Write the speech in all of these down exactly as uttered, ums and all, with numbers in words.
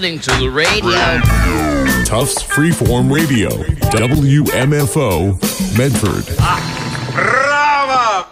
listening to the radio. Tufts Freeform Radio, W M F O, Medford. Bravo!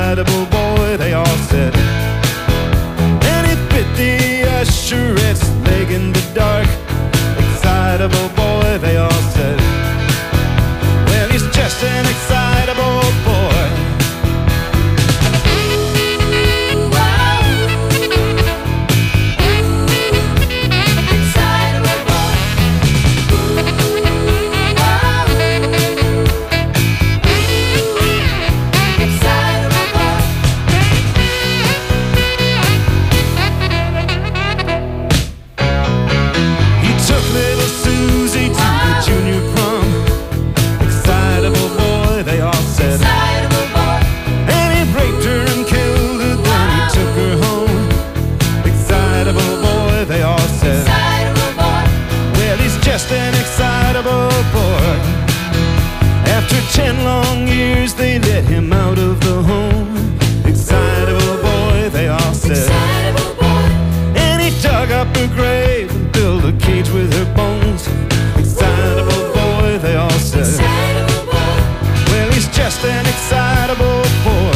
excitable boy, they all said. And he bit the usherette's leg in the dark. Excitable boy, they all said. Well, he's just an excitable boy. Ten long years they let him out of the home. Excitable boy, they all said. Excitable boy. And he dug up her grave and built a cage with her bones. Excitable boy, they all said. Excitable boy. Well, he's just an excitable boy.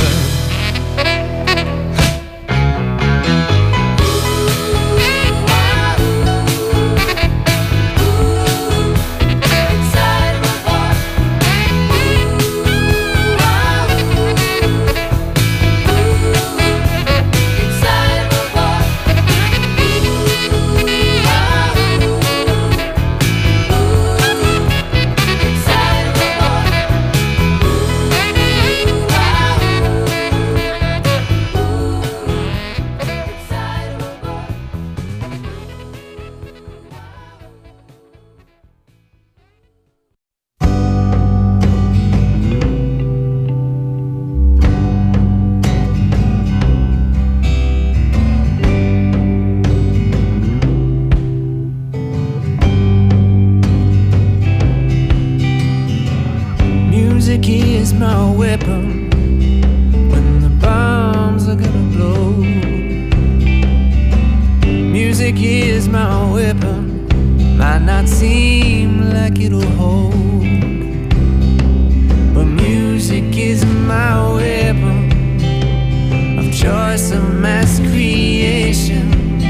Music is my weapon when the bombs are gonna blow. Music is my weapon, might not seem like it'll hold, but music is my weapon of choice, of mass creation,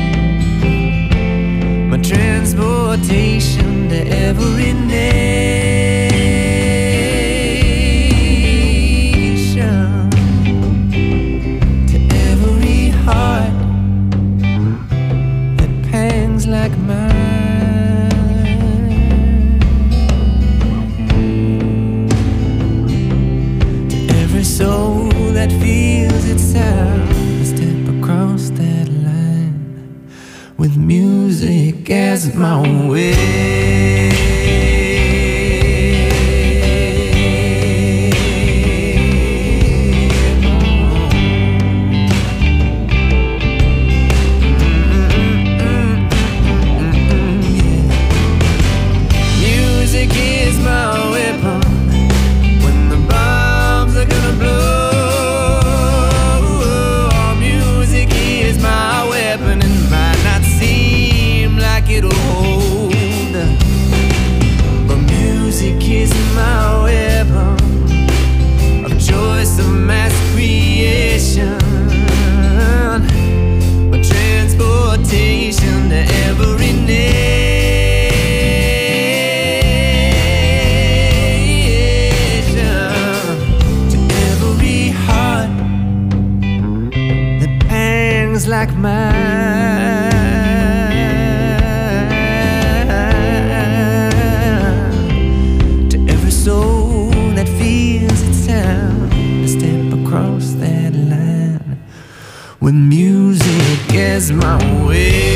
my transportation to every nation. Like mine, to every soul that feels its sound, I step across that line with music as my way. Like mine, to every soul that feels its sound, I step across that line with music as my way.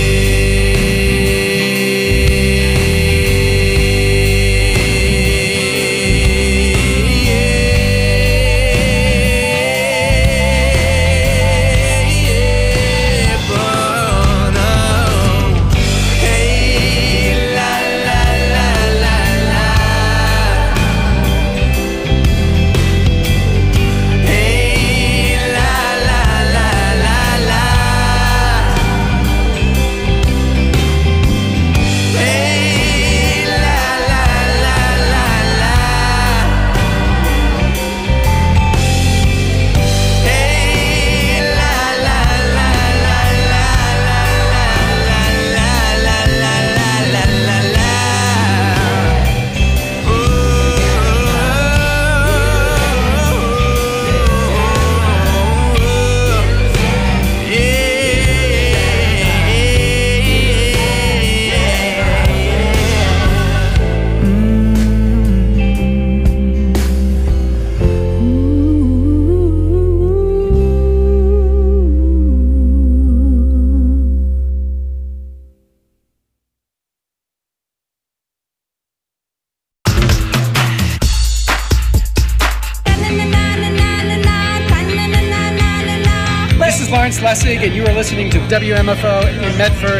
is Lawrence Lessig, and you are listening to W M F O in Medford.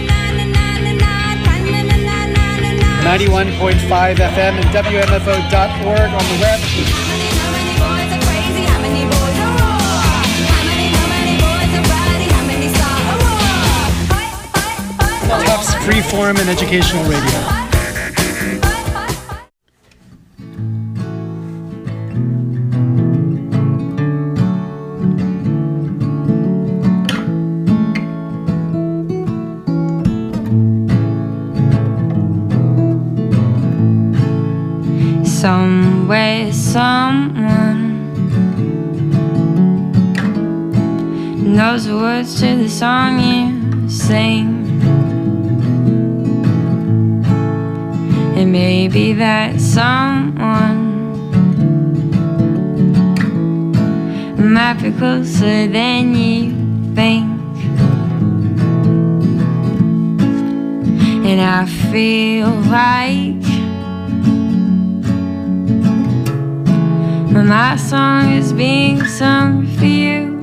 ninety-one point five F M and W M F O dot org on the web. Tufts Freeform and Educational Radio. Somewhere, someone knows the words to the song you sing. And maybe that someone might be closer than you think. And I feel like my song is being sung for you.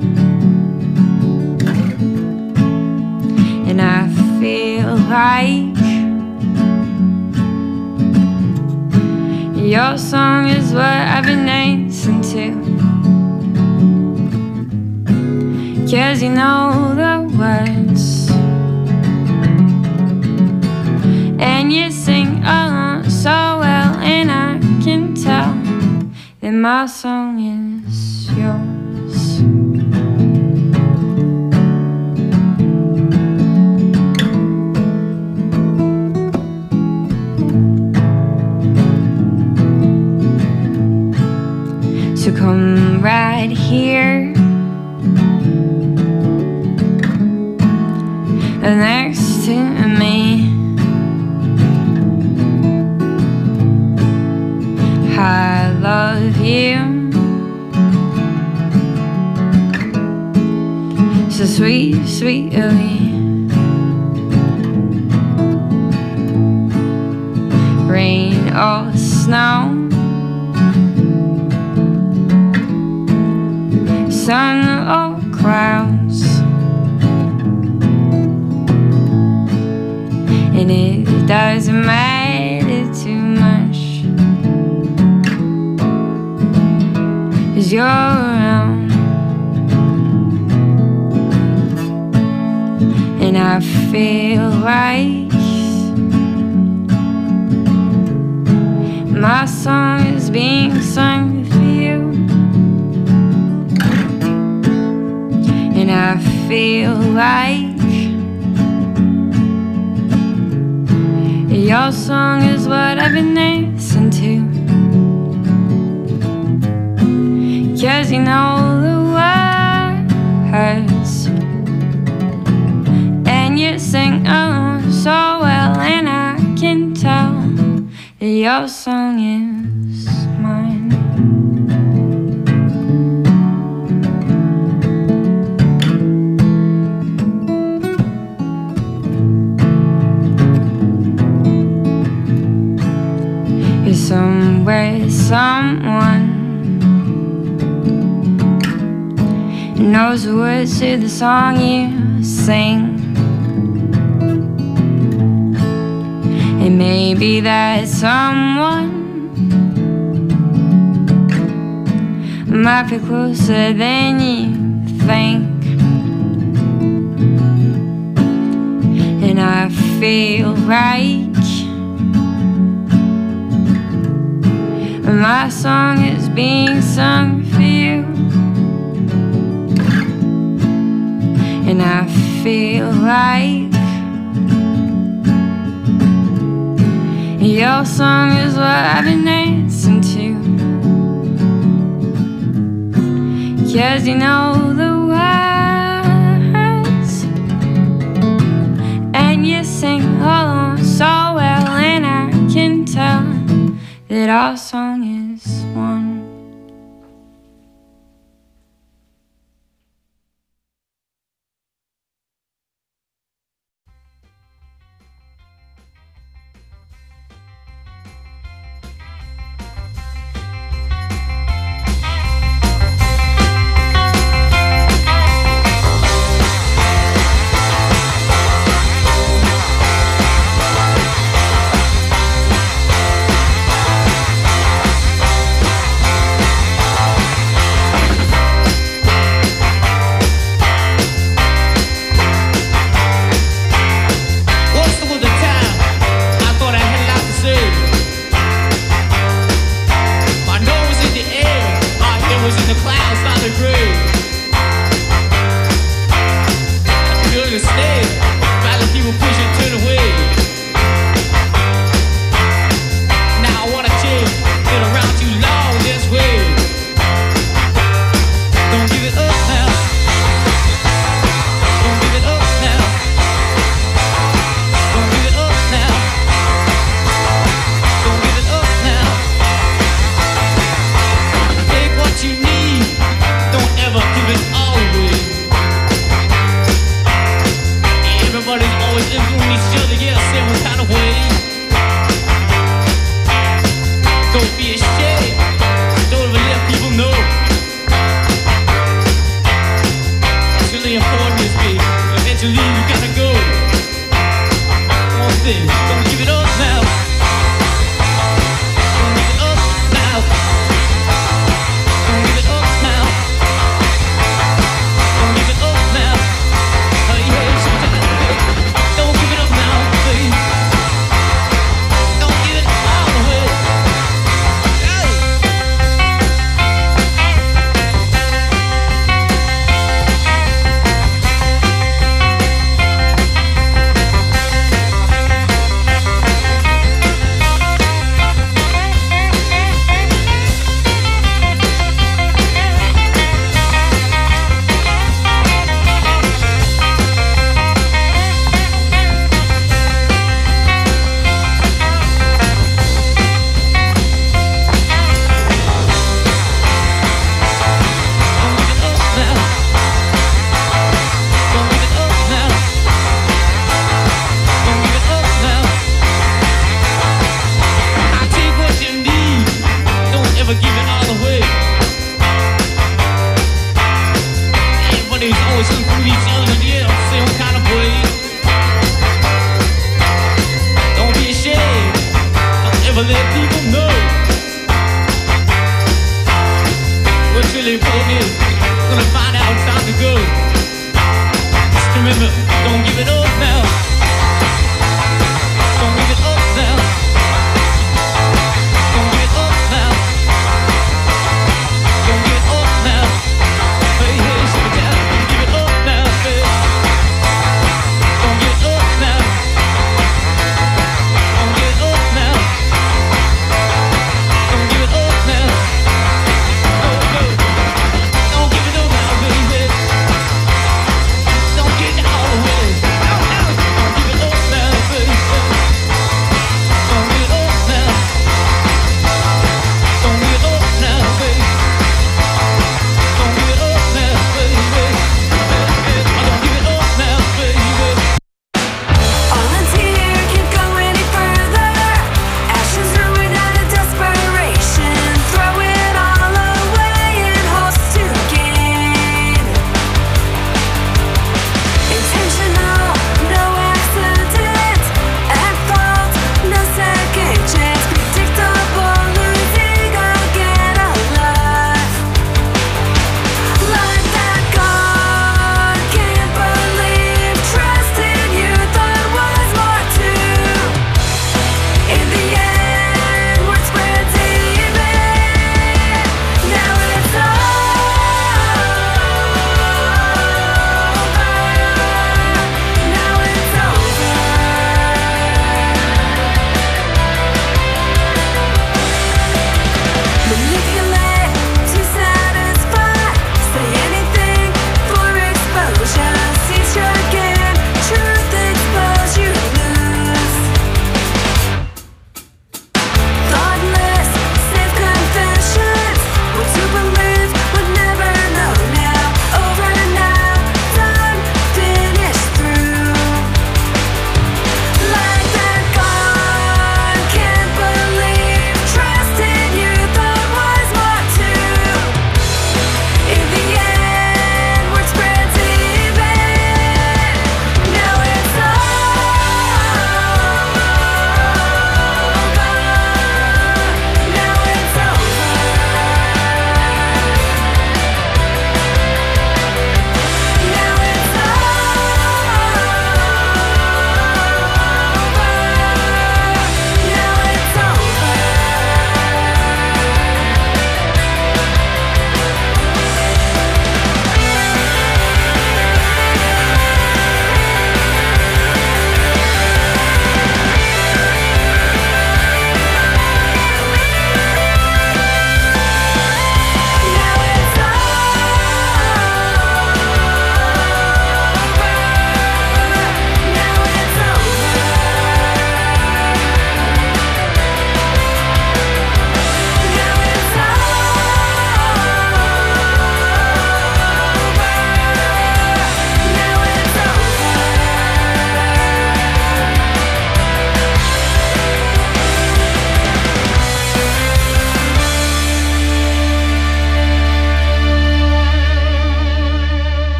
And I feel like your song is what I've been dancing to. 'Cause you know the words and you sing along so well, and I can tell that my song is yours. So come right here next to me. I love you, so sweet, sweetly. Rain or snow, sun or clouds, and it doesn't matter too much, 'cause you're around. And I feel like my song is being sung for you. And I feel like your song is what I've been dancing to. 'Cause you know the words and you sing along so well, and I can tell that your song is mine. You're somewhere, someone knows the words to the song you sing. And maybe that someone might be closer than you think. And I feel like my song is being sung for you. And I feel like your song is what I've been dancing to. 'Cause you know the words and you sing along so well, and I can tell that our song is one. Don't be ashamed. Don't ever let people know.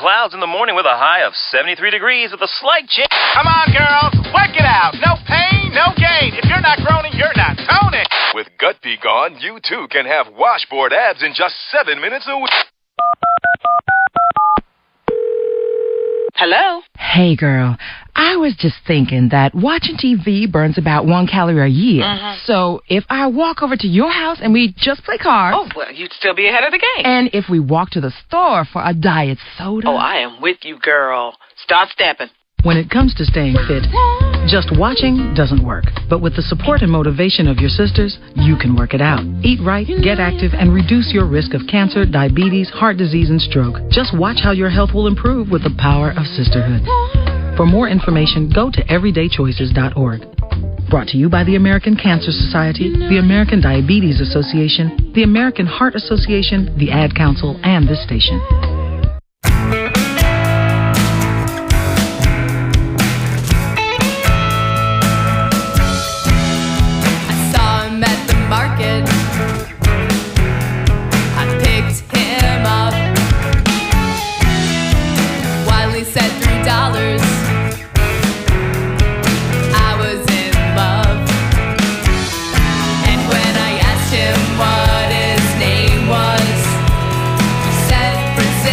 clouds in the morning with a high of seventy-three degrees with a slight chance. Come on, girls, work it out. No pain, no gain. If you're not groaning, you're not toning. With Gut P gone, you too can have washboard abs in just seven minutes a week. Hello? Hey, girl. I was just thinking that watching T V burns about one calorie a year. Mm-hmm. So if I walk over to your house and we just play cards... Oh, well, you'd still be ahead of the game. And if we walk to the store for a diet soda... Oh, I am with you, girl. Start stepping. When it comes to staying fit, just watching doesn't work. But with the support and motivation of your sisters, you can work it out. Eat right, get active, and reduce your risk of cancer, diabetes, heart disease, and stroke. Just watch how your health will improve with the power of sisterhood. For more information, go to everyday choices dot org. Brought to you by the American Cancer Society, the American Diabetes Association, the American Heart Association, the Ad Council, and this station. What his name was, he said Brazil.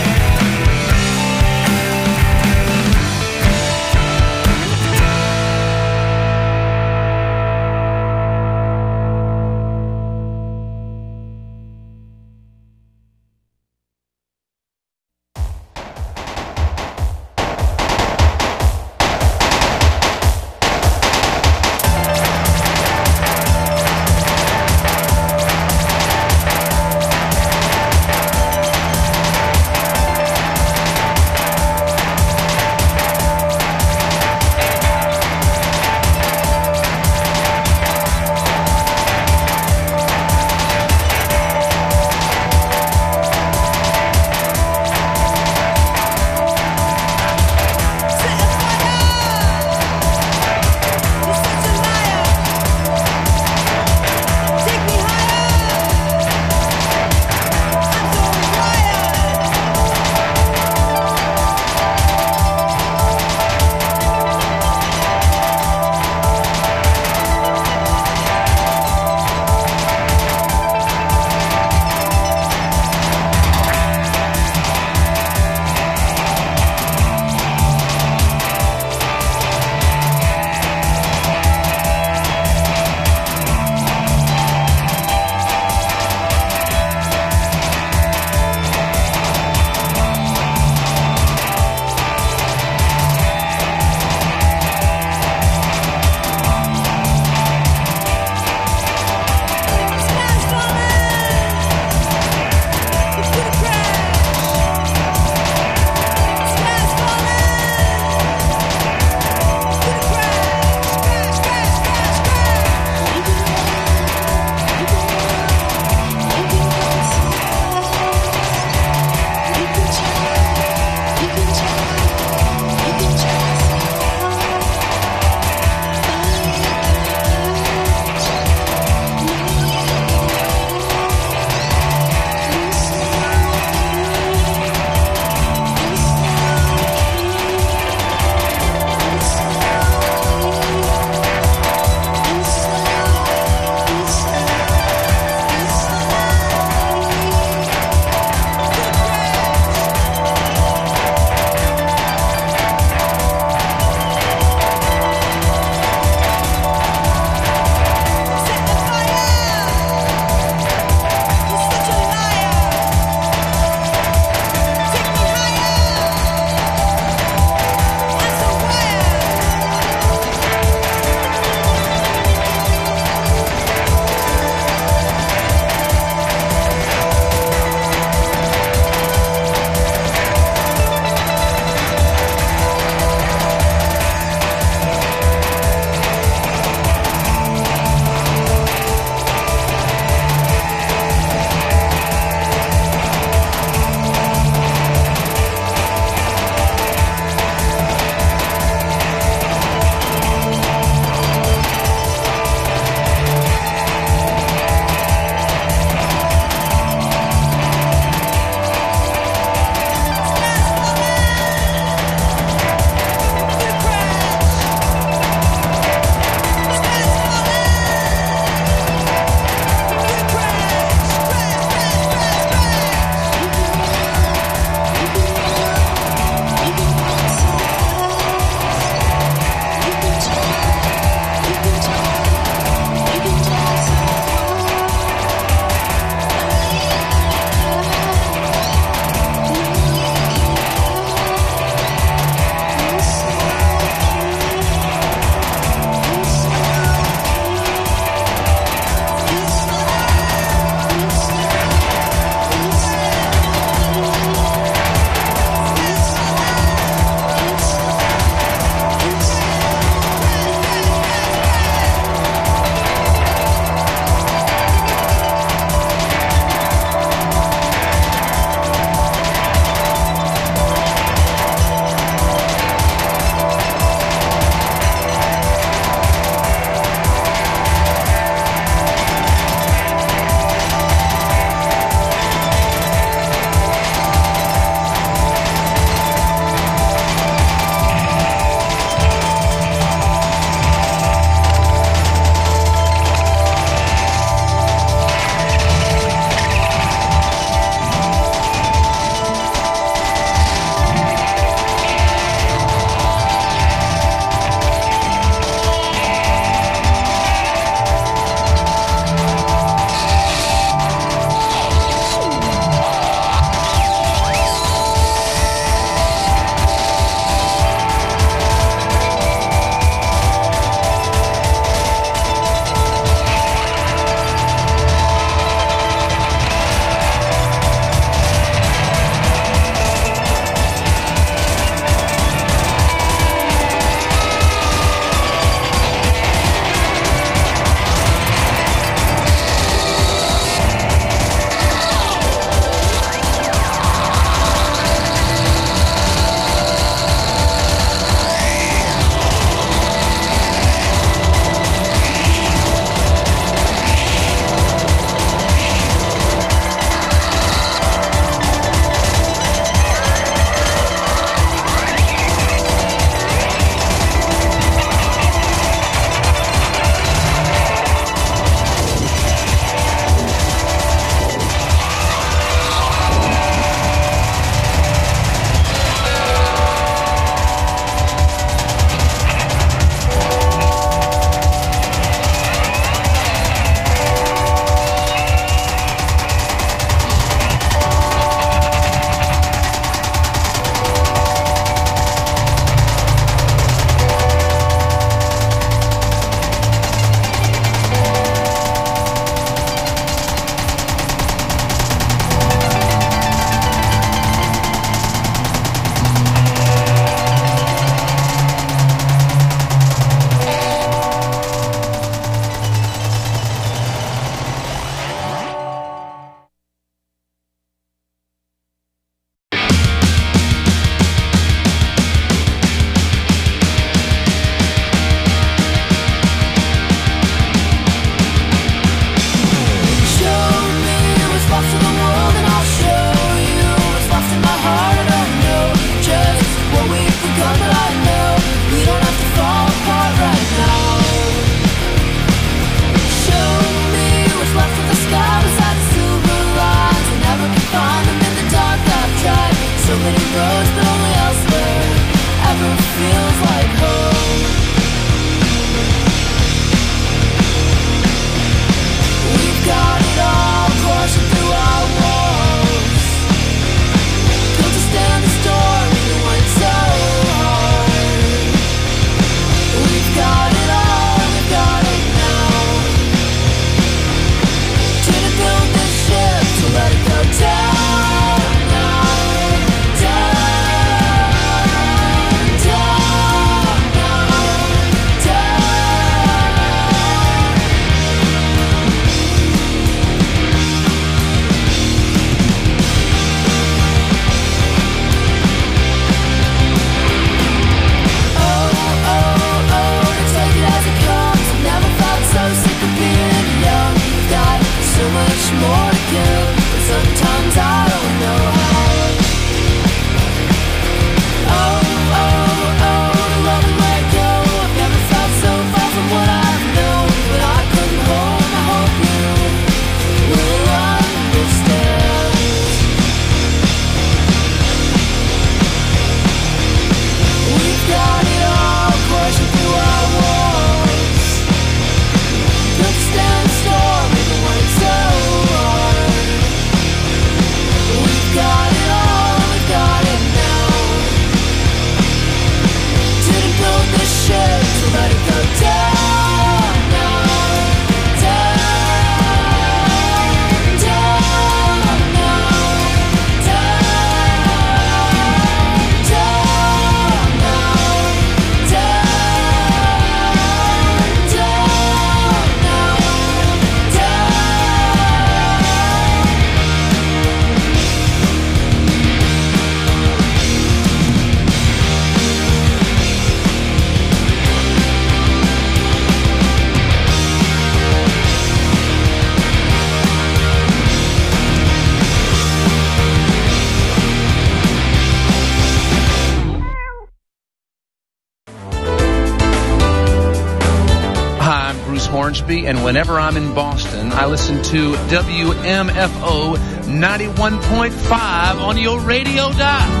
Hornsby, and whenever I'm in Boston, I listen to W M F O ninety-one point five on your radio dial.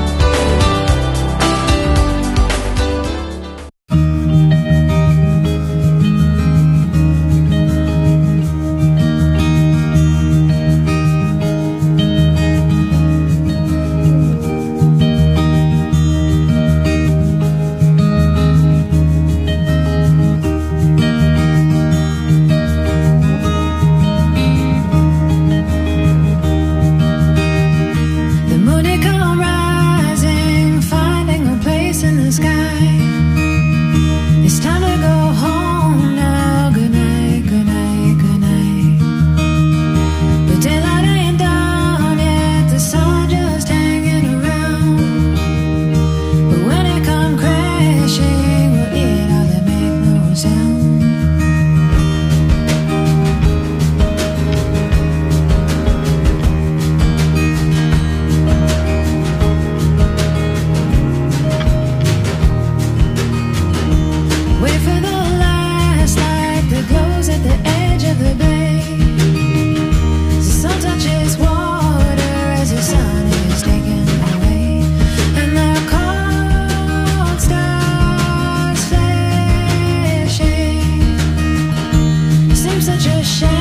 Such a shame.